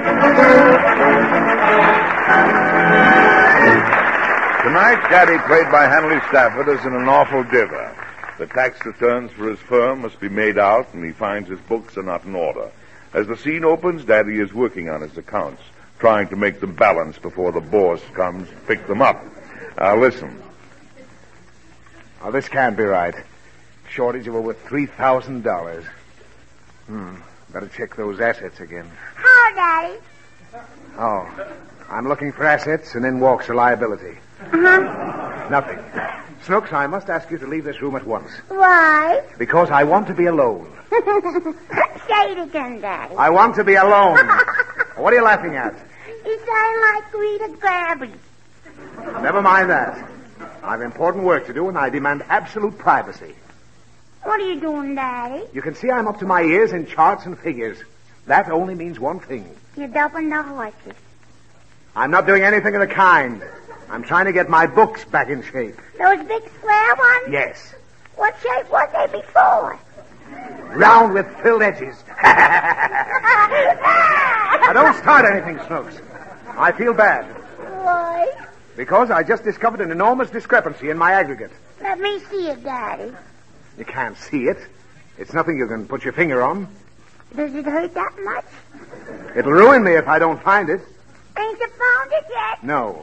Tonight, Daddy, played by Hanley Stafford, is in an awful diva. The tax returns for his firm must be made out, and he finds his books are not in order. As the scene opens, Daddy is working on his accounts, trying to make them balance before the boss comes to pick them up. Listen. Oh, this can't be right. Shortage of over $3,000. Better check those assets again. How, Daddy? Oh, I'm looking for assets, and in walks a liability. Nothing. Snooks, I must ask you to leave this room at once. Why? Because I want to be alone. Say it again, Daddy. I want to be alone. What are you laughing at? You sound like Rita Grabby. Never mind that. I've important work to do, and I demand absolute privacy. What are you doing, Daddy? You can see I'm up to my ears in charts and figures. That only means one thing. You're doping the horses. I'm not doing anything of the kind. I'm trying to get my books back in shape. Those big square ones? Yes. What shape was they before? Round with filled edges. Now, don't start anything, Snooks. I feel bad. Why? Because I just discovered an enormous discrepancy in my aggregate. Let me see it, Daddy. You can't see it. It's nothing you can put your finger on. Does it hurt that much? It'll ruin me if I don't find it. Ain't you found it yet? No.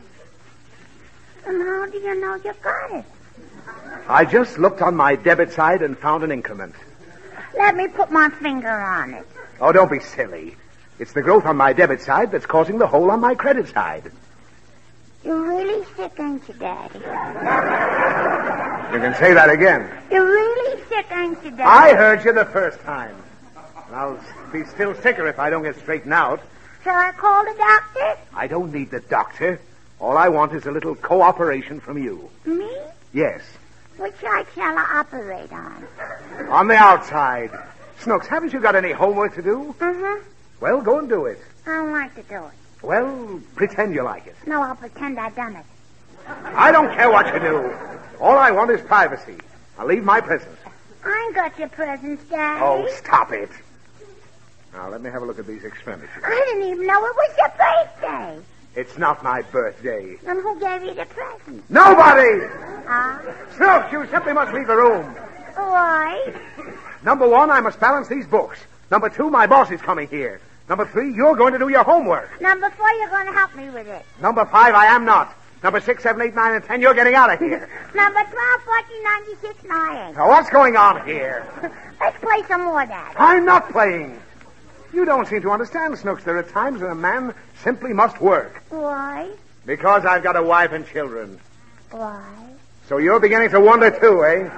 And how do you know you got it? I just looked on my debit side and found an increment. Let me put my finger on it. Oh, don't be silly. It's the growth on my debit side that's causing the hole on my credit side. You're really sick, ain't you, Daddy? You can say that again. You're really sick, ain't you, Daddy? I heard you the first time. And I'll be still sicker if I don't get straightened out. Shall I call the doctor? I don't need the doctor. All I want is a little cooperation from you. Me? Yes. Which side shall I operate on? On the outside. Snooks, haven't you got any homework to do? Mm-hmm. Well, go and do it. I don't like to do it. Well, pretend you like it. No, I'll pretend I done it. I don't care what you do. All I want is privacy. I'll leave my presents. I ain't got your presents, Daddy. Oh, stop it. Now, let me have a look at these expenditures. I didn't even know it was your birthday. It's not my birthday. Then who gave you the present? Nobody! Huh? Snooks, you simply must leave the room. Why? Number 1, I must balance these books. Number 2, my boss is coming here. Number 3, you're going to do your homework. Number 4, you're going to help me with it. Number 5, I am not. Number 6, 7, 8, 9, and 10, you're getting out of here. Number 12, 14, 96, 9. Now, what's going on here? Let's play some more, Daddy. I'm not playing. You don't seem to understand, Snooks. There are times when a man simply must work. Why? Because I've got a wife and children. Why? So you're beginning to wonder, too, eh?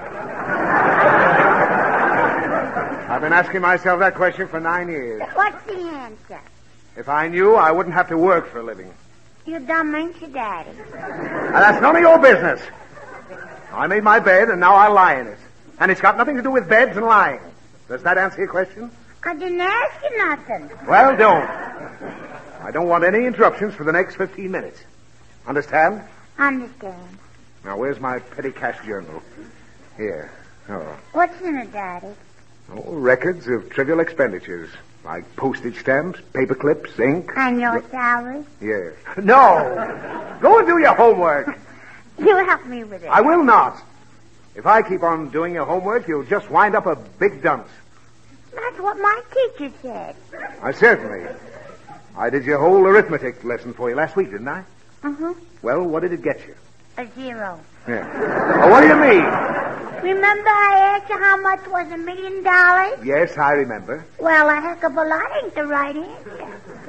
I've been asking myself that question for 9 years. What's the answer? If I knew, I wouldn't have to work for a living. You're dumb, ain't you, Daddy? And that's none of your business. I made my bed, and now I lie in it. And it's got nothing to do with beds and lying. Does that answer your question? I didn't ask you nothing. Well, don't. I don't want any interruptions for the next 15 minutes. Understand? Understand. Now, where's my petty cash journal? Here. Oh. What's in it, Daddy? Oh, records of trivial expenditures, like postage stamps, paper clips, ink. And your salary? Yes. No! Go and do your homework. You help me with it. I will not. If I keep on doing your homework, you'll just wind up a big dunce. That's what my teacher said. Certainly. I did your whole arithmetic lesson for you last week, didn't I? Mm-hmm. Well, what did it get you? A 0. Yeah. Oh, what do you mean? Remember I asked you how much was $1 million? Yes, I remember. Well, a heck of a lot ain't the right answer.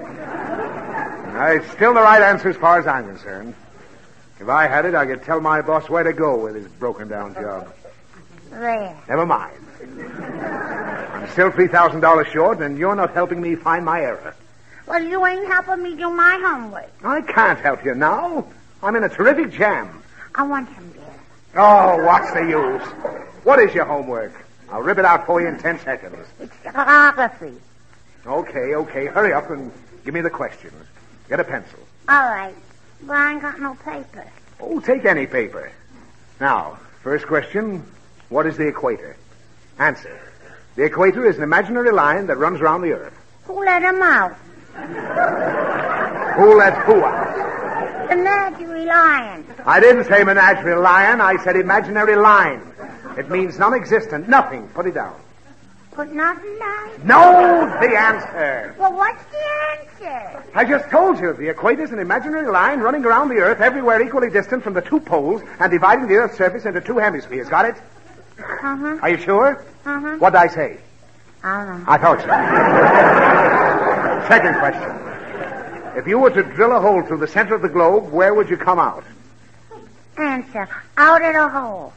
It's still the right answer as far as I'm concerned. If I had it, I could tell my boss where to go with his broken-down job. There. Never mind. I'm still $3,000 short, and you're not helping me find my error. Well, you ain't helping me do my homework. I can't help you now. I'm in a terrific jam. I want some beer. Oh, what's the use? What is your homework? I'll rip it out for you in 10 seconds. It's geography. Okay. Hurry up and give me the questions. Get a pencil. All right. But I ain't got no paper. Oh, take any paper. Now, first question, what is the equator? Answer. The equator is an imaginary line that runs around the Earth. Who let him out? Who let who out? The menagerie lion. I didn't say menagerie lion. I said imaginary line. It means non-existent. Nothing. Put it down. Put nothing down? No, the answer. Well, what's the answer? I just told you. The equator is an imaginary line running around the Earth everywhere equally distant from the two poles and dividing the Earth's surface into two hemispheres. Got it? Uh-huh. Are you sure? Uh-huh. What'd I say? I don't know. I thought so. Second question. If you were to drill a hole through the center of the globe, where would you come out? Answer. Out of the hole.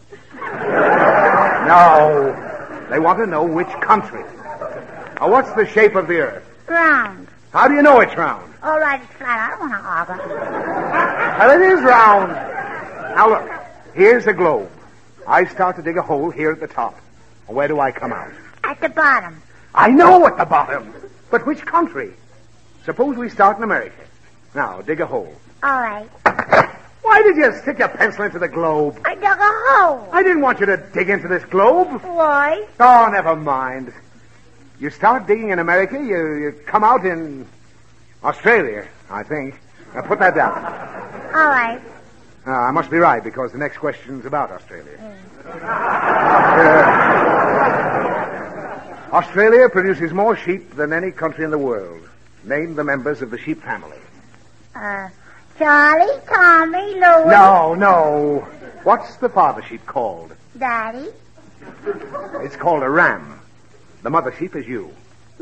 No. They want to know which country. Now, what's the shape of the Earth? Round. How do you know it's round? All right, it's flat. I don't want to argue. Well, it is round. Now, look. Here's the globe. I start to dig a hole here at the top. Where do I come out? At the bottom. I know at the bottom. But which country? Suppose we start in America. Now, dig a hole. All right. Why did you stick your pencil into the globe? I dug a hole. I didn't want you to dig into this globe. Why? Oh, never mind. You start digging in America, you come out in Australia, I think. Now, put that down. All right. I must be right, because the next question's about Australia. Australia produces more sheep than any country in the world. Name the members of the sheep family. Charlie, Tommy, Louie. No. What's the father sheep called? Daddy. It's called a ram. The mother sheep is you.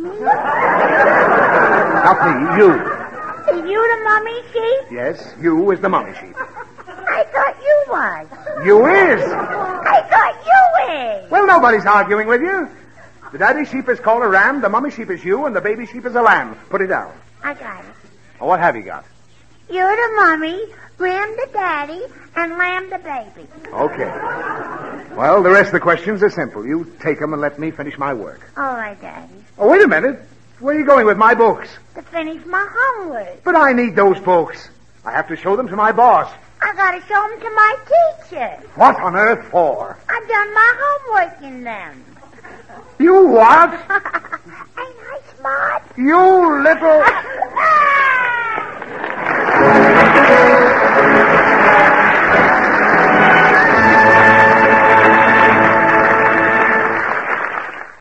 Not me, you. Is you the mummy sheep? Yes, you is the mommy sheep. I thought you was. You is. I thought you is. Well, nobody's arguing with you. The daddy sheep is called a ram, the mommy sheep is you, and the baby sheep is a lamb. Put it down. I got it. Well, what have you got? You're the mummy, ram the daddy, and lamb the baby. Okay. Well, the rest of the questions are simple. You take them and let me finish my work. All right, Daddy. Oh, wait a minute. Where are you going with my books? To finish my homework. But I need those books. I have to show them to my boss. I gotta show them to my teacher. What on earth for? I've done my homework in them. You what? Ain't I smart? You little...